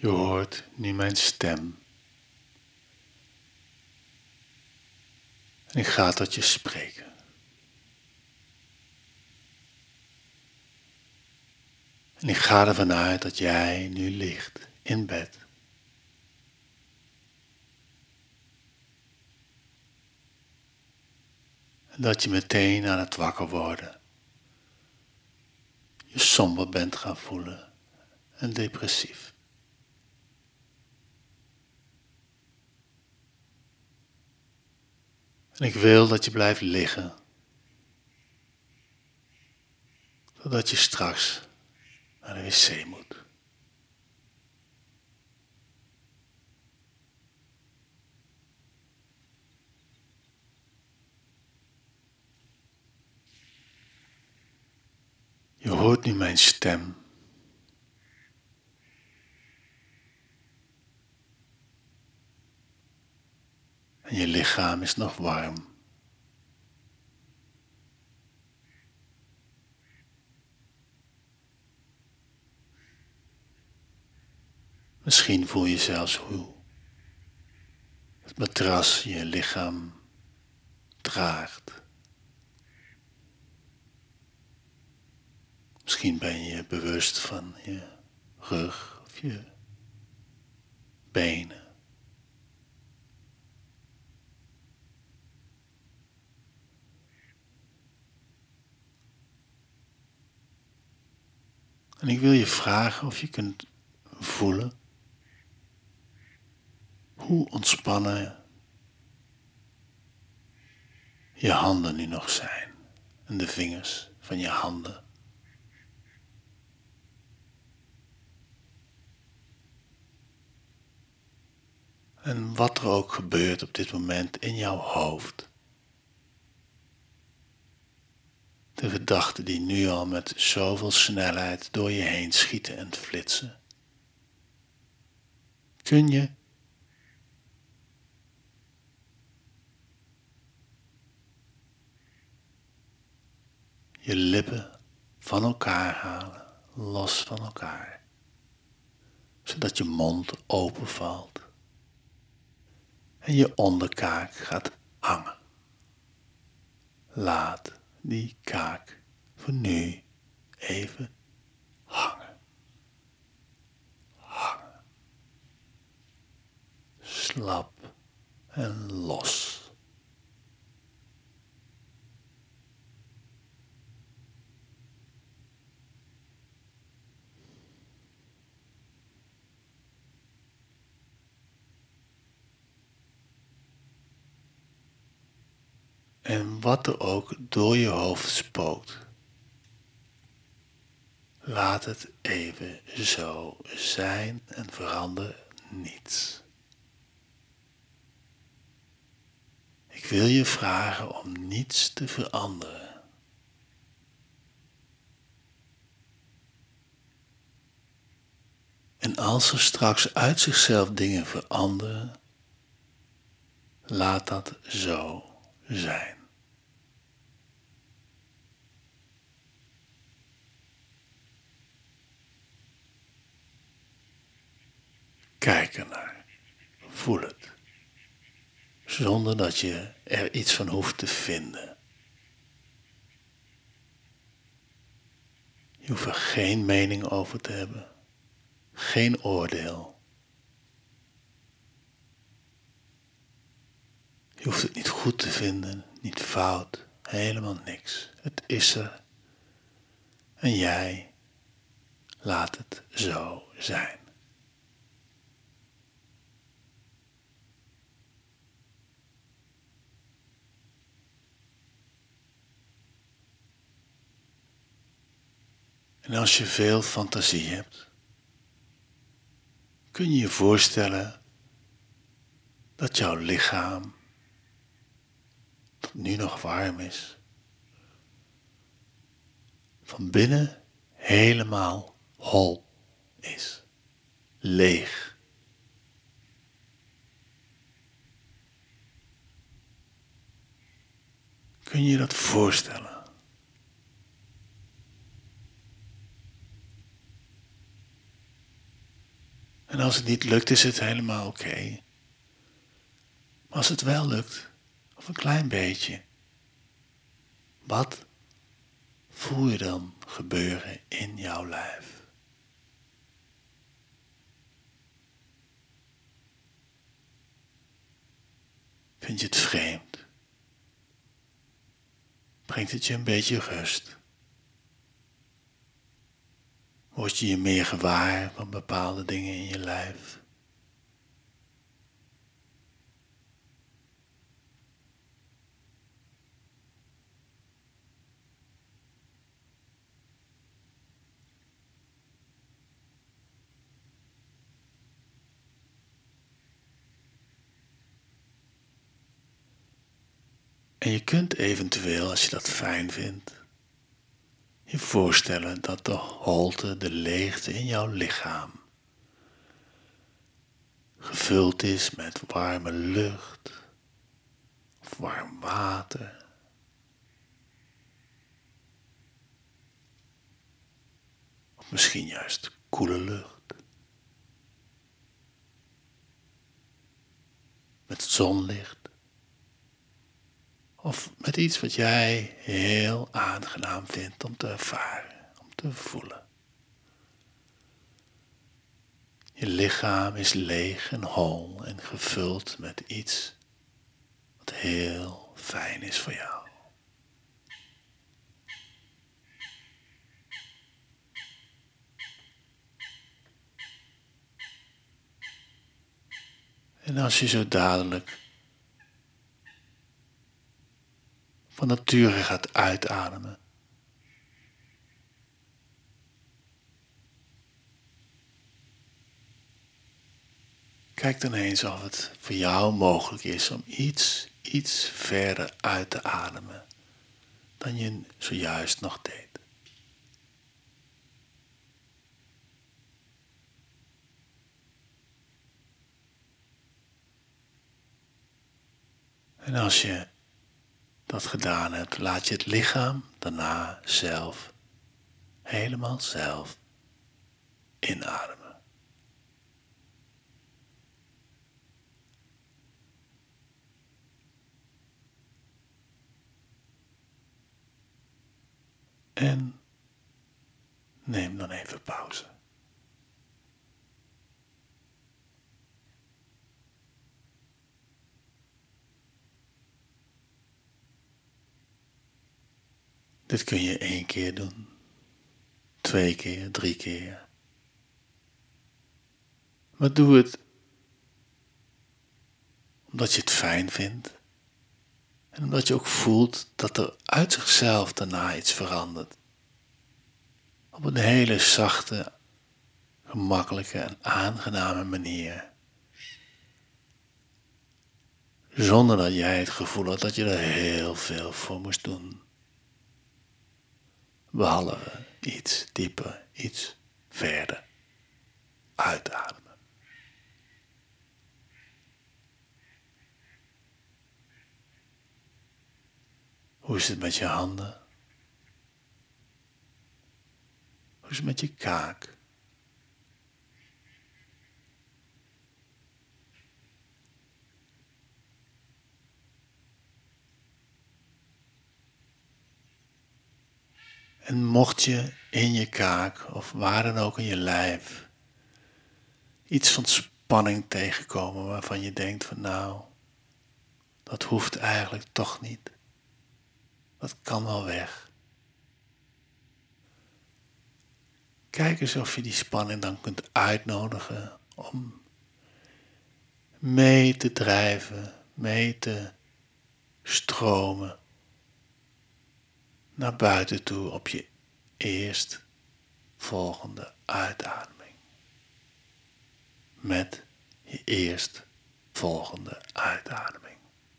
Je hoort nu mijn stem. En ik ga tot je spreken. En ik ga ervan uit dat jij nu ligt in bed. En dat je meteen aan het wakker worden je somber bent gaan voelen en depressief. En ik wil dat je blijft liggen, zodat je straks naar de wc moet. Je hoort nu mijn stem. En je lichaam is nog warm. Misschien voel je zelfs hoe het matras je lichaam draagt. Misschien ben je bewust van je rug of je benen. En ik wil je vragen of je kunt voelen hoe ontspannen je handen nu nog zijn en de vingers van je handen. En wat er ook gebeurt op dit moment in jouw hoofd. De gedachten die nu al met zoveel snelheid door je heen schieten en flitsen. Kun je je lippen van elkaar halen, los van elkaar, zodat je mond open valt en je onderkaak gaat hangen. Laat die kaak voor nu even hangen. Hangen. Slap en los. En wat er ook door je hoofd spookt, laat het even zo zijn en verander niets. Ik wil je vragen om niets te veranderen. En als er straks uit zichzelf dingen veranderen, laat dat zo zijn. Kijk ernaar. Voel het. Zonder dat je er iets van hoeft te vinden. Je hoeft er geen mening over te hebben. Geen oordeel. Je hoeft het niet goed te vinden, niet fout, helemaal niks. Het is er. En jij laat het zo zijn. En als je veel fantasie hebt, kun je je voorstellen dat jouw lichaam, dat nu nog warm is, van binnen helemaal hol is, leeg. Kun je je dat voorstellen? En als het niet lukt, is het helemaal oké. Maar als het wel lukt, of een klein beetje, wat voel je dan gebeuren in jouw lijf? Vind je het vreemd? Brengt het je een beetje rust? Word je je meer gewaar van bepaalde dingen in je lijf? En je kunt eventueel, als je dat fijn vindt, je voorstellen dat de holte, de leegte in jouw lichaam gevuld is met warme lucht of warm water. Of misschien juist koele lucht. Met zonlicht. Of met iets wat jij heel aangenaam vindt om te ervaren, om te voelen. Je lichaam is leeg en hol en gevuld met iets wat heel fijn is voor jou. En als je zo dadelijk van nature gaat uitademen, kijk dan eens of het voor jou mogelijk is om iets verder uit te ademen dan je zojuist nog deed. En als je dat gedaan hebt, laat je het lichaam daarna helemaal zelf inademen. En neem dan even pauze. Dit kun je 1 keer doen, 2 keer, 3 keer. Maar doe het omdat je het fijn vindt. En omdat je ook voelt dat er uit zichzelf daarna iets verandert. Op een hele zachte, gemakkelijke en aangename manier. Zonder dat jij het gevoel had dat je er heel veel voor moest doen. Behalve iets dieper, iets verder uitademen. Hoe is het met je handen? Hoe is het met je kaak? En mocht je in je kaak of waar dan ook in je lijf iets van spanning tegenkomen waarvan je denkt van nou, dat hoeft eigenlijk toch niet. Dat kan wel weg. Kijk eens of je die spanning dan kunt uitnodigen om mee te drijven, mee te stromen naar buiten toe op je eerstvolgende uitademing. Met je eerstvolgende uitademing.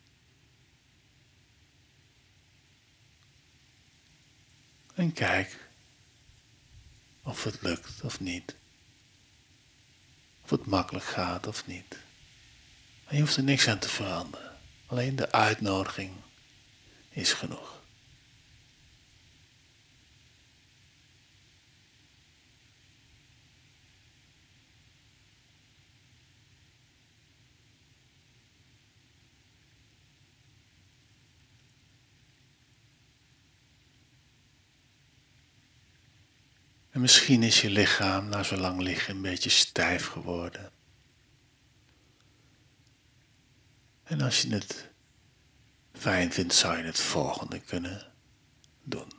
En kijk of het lukt of niet. Of het makkelijk gaat of niet. En je hoeft er niks aan te veranderen. Alleen de uitnodiging is genoeg. En misschien is je lichaam na zo lang liggen een beetje stijf geworden. En als je het fijn vindt, zou je het volgende kunnen doen.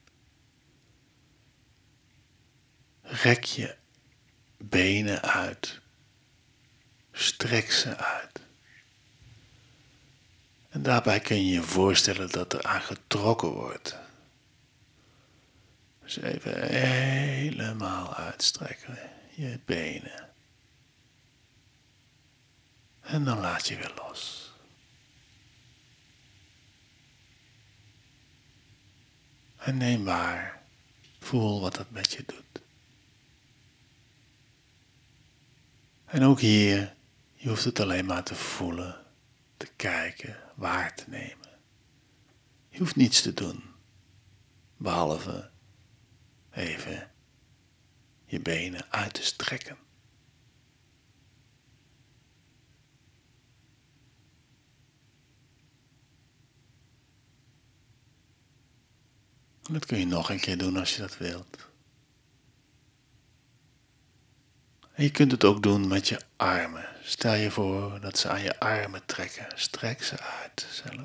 Rek je benen uit. Strek ze uit. En daarbij kun je je voorstellen dat er aan getrokken wordt. Dus even helemaal uitstrekken, je benen. En dan laat je weer los. En neem waar, voel wat dat met je doet. En ook hier, je hoeft het alleen maar te voelen, te kijken, waar te nemen. Je hoeft niets te doen, behalve even je benen uit te strekken. En dat kun je nog een keer doen als je dat wilt. En je kunt het ook doen met je armen. Stel je voor dat ze aan je armen trekken. Strek ze uit zelf.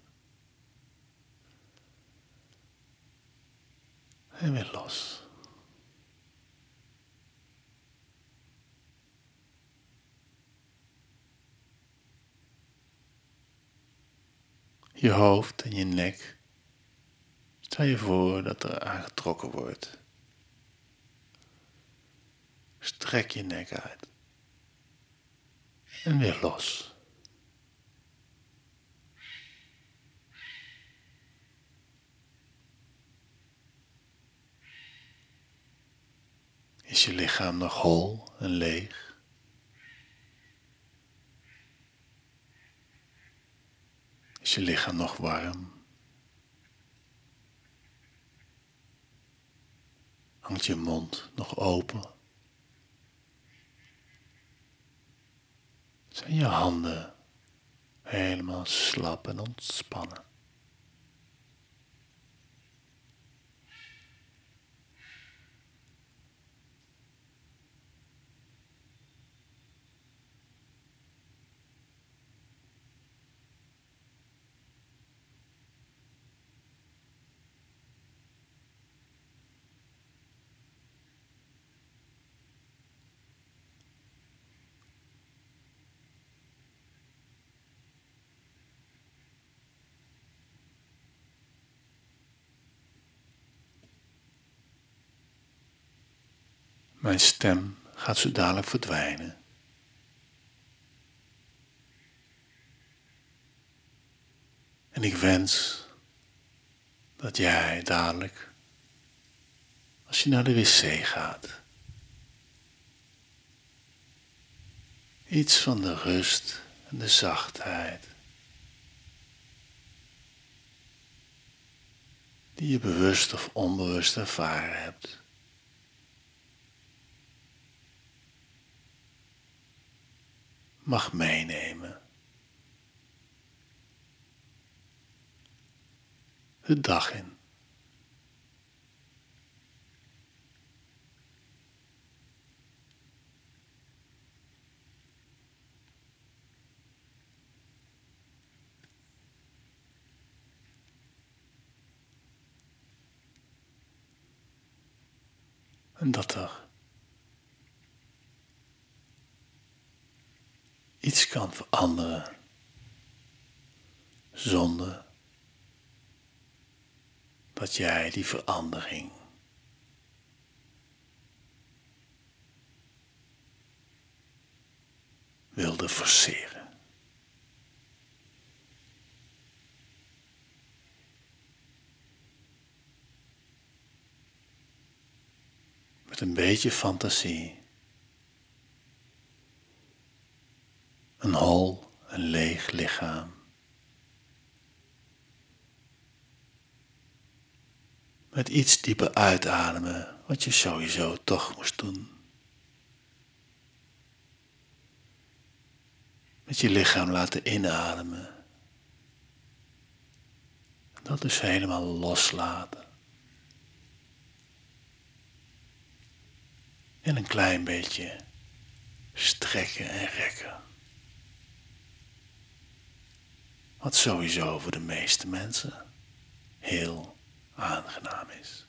En weer los. Je hoofd en je nek. Stel je voor dat er aangetrokken wordt. Strek je nek uit. En weer los. Is je lichaam nog hol en leeg? Is je lichaam nog warm? Hangt je mond nog open? Zijn je handen helemaal slap en ontspannen? Mijn stem gaat zo dadelijk verdwijnen. En ik wens dat jij dadelijk, als je naar de wc gaat, iets van de rust en de zachtheid die je bewust of onbewust ervaren hebt, mag meenemen. De dag in. En dat er iets kan veranderen zonder dat jij die verandering wilde forceren. Met een beetje fantasie. Een hol en leeg lichaam. Met iets dieper uitademen, wat je sowieso toch moest doen. Met je lichaam laten inademen. Dat dus helemaal loslaten. en een klein beetje strekken en rekken. Wat sowieso voor de meeste mensen heel aangenaam is.